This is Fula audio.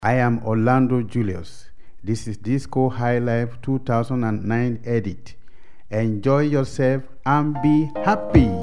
I am Orlando Julius. This is Disco High Life 2009 edit. Enjoy yourself and be happy.